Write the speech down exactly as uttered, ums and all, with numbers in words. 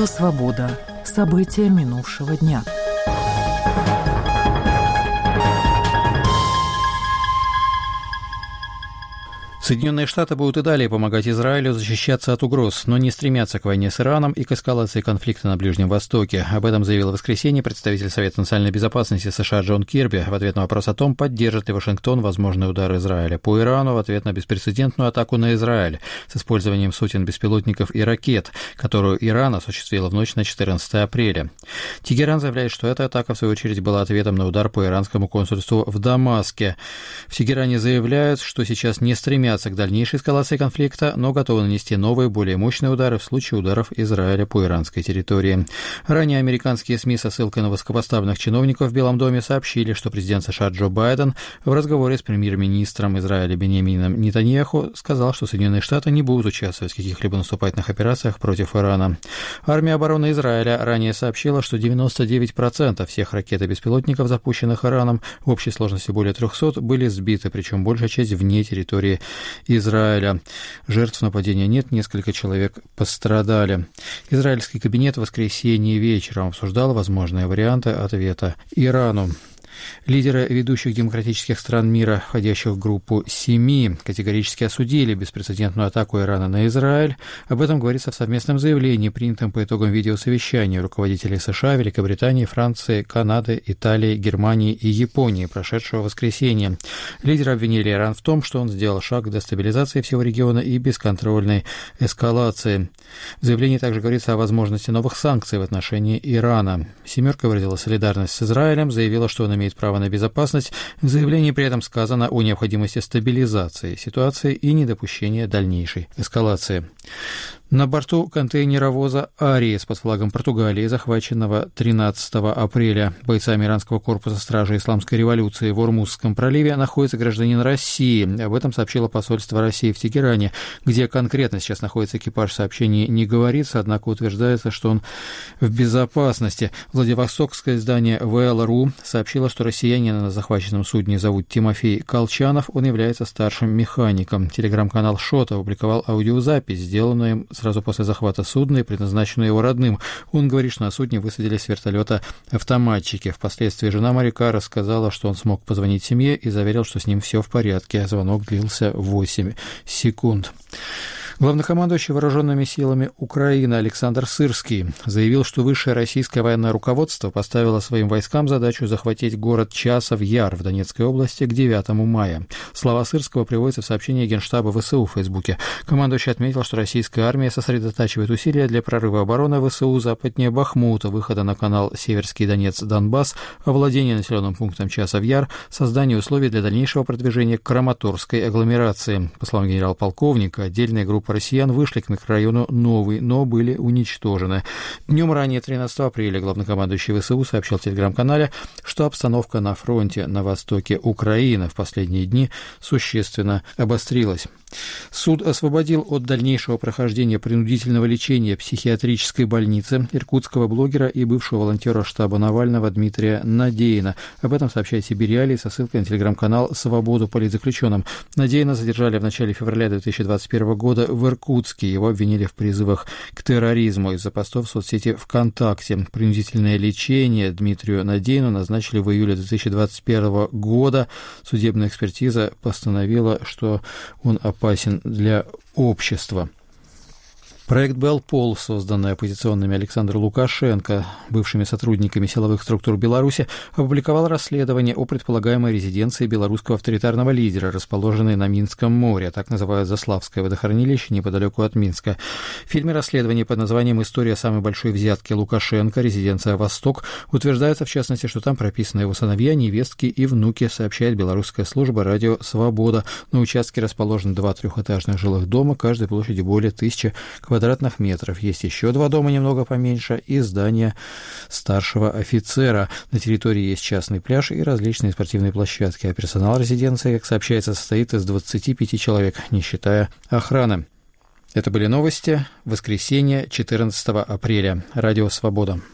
Радио «Свобода». События минувшего дня. Соединенные Штаты будут и далее помогать Израилю защищаться от угроз, но не стремятся к войне с Ираном и к эскалации конфликта на Ближнем Востоке. Об этом заявил в воскресенье представитель Совета национальной безопасности США Джон Кирби в ответ на вопрос о том, поддержит ли Вашингтон возможный удар Израиля по Ирану в ответ на беспрецедентную атаку на Израиль с использованием сотен беспилотников и ракет, которую Иран осуществила в ночь на четырнадцатое апреля. Тегеран заявляет, что эта атака, в свою очередь, была ответом на удар по иранскому консульству в Дамаске. В Тегеране заявляют, что сейчас не стремятся к дальнейшей эскалации конфликта, но готовы нанести новые, более мощные удары в случае ударов Израиля по иранской территории. Ранее американские СМИ со ссылкой на высокопоставленных чиновников в Белом доме сообщили, что президент США Джо Байден в разговоре с премьер-министром Израиля Биньямином Нетаньяху сказал, что Соединенные Штаты не будут участвовать в каких-либо наступательных операциях против Ирана. Армия обороны Израиля ранее сообщила, что девяносто девять процентов всех ракет и беспилотников, запущенных Ираном, в общей сложности более трехсот, были сбиты, причем большая часть вне территории Израиля. Жертв нападения нет, несколько человек пострадали. Израильский кабинет в воскресенье вечером обсуждал возможные варианты ответа Ирану. Лидеры ведущих демократических стран мира, входящих в группу семи, категорически осудили беспрецедентную атаку Ирана на Израиль. Об этом говорится в совместном заявлении, принятом по итогам видеосовещания руководителей США, Великобритании, Франции, Канады, Италии, Германии и Японии, прошедшего воскресенья. Лидеры обвинили Иран в том, что он сделал шаг к дестабилизации всего региона и бесконтрольной эскалации. В заявлении также говорится о возможности новых санкций в отношении Ирана. «Семерка» выразила солидарность с Израилем, заявила, что он имеет право на безопасность. В заявлении при этом сказано о необходимости стабилизации ситуации и недопущения дальнейшей эскалации. На борту контейнеровоза «Ариес» под флагом Португалии, захваченного тринадцатого апреля бойцами иранского корпуса стражи исламской революции в Ормузском проливе, находится гражданин России. Об этом сообщило посольство России в Тегеране. Где конкретно сейчас находится экипаж, сообщений не говорится, однако утверждается, что он в безопасности. Владивостокское издание вэ эл эр у сообщило, что россиянина на захваченном судне зовут Тимофей Колчанов, он является старшим механиком. Телеграм-канал «Шот» опубликовал аудиозапись, сделанную им сразу после захвата судна и предназначенную его родным. Он говорит, что на судне высадились с вертолета автоматчики. Впоследствии жена моряка рассказала, что он смог позвонить семье и заверил, что с ним все в порядке. Звонок длился восемь секунд. Главнокомандующий вооруженными силами Украины Александр Сырский заявил, что высшее российское военное руководство поставило своим войскам задачу захватить город Часов-Яр в Донецкой области к девятому мая. Слова Сырского приводятся в сообщении Генштаба ВСУ в Фейсбуке. Командующий отметил, что российская армия сосредотачивает усилия для прорыва обороны ВСУ западнее Бахмута, выхода на канал Северский Донец-Донбасс, овладения населенным пунктом Часов-Яр, создания условий для дальнейшего продвижения к Краматорской агломерации. По словам генерал-полковника, отдельные группы россиян вышли к микрорайону Новый, но были уничтожены. Днем ранее, тринадцатого апреля, главнокомандующий ВСУ сообщил в телеграм-канале, что обстановка на фронте на востоке Украины в последние дни существенно обострилась. Суд освободил от дальнейшего прохождения принудительного лечения психиатрической больницы иркутского блогера и бывшего волонтера штаба Навального Дмитрия Надеина. Об этом сообщает Сибирь со ссылкой на телеграм-канал «Свободу политзаключенным». Надеина задержали в начале февраля две тысячи двадцать первого года в Иркутске. Его обвинили в призывах к терроризму из-за постов в соцсети ВКонтакте. Принудительное лечение Дмитрию Надеину назначили в июле две тысячи двадцать первого года. Судебная экспертиза постановила, что он опасен для общества. Проект «Белпол», созданный оппозиционными Александру Лукашенко, бывшими сотрудниками силовых структур Беларуси, опубликовал расследование о предполагаемой резиденции белорусского авторитарного лидера, расположенной на Минском море, так называют Заславское водохранилище неподалеку от Минска. В фильме расследования под названием «История самой большой взятки Лукашенко. Резиденция Восток» утверждается, в частности, что там прописаны его сыновья, невестки и внуки, сообщает белорусская служба «Радио Свобода». На участке расположены два трехэтажных жилых дома, каждой площадью более тысячи квадратных метров. Есть еще два дома немного поменьше и здание старшего офицера. На территории есть частный пляж и различные спортивные площадки, а персонал резиденции, как сообщается, состоит из двадцати пяти человек, не считая охраны. Это были новости. Воскресенье, четырнадцатого апреля. Радио «Свобода».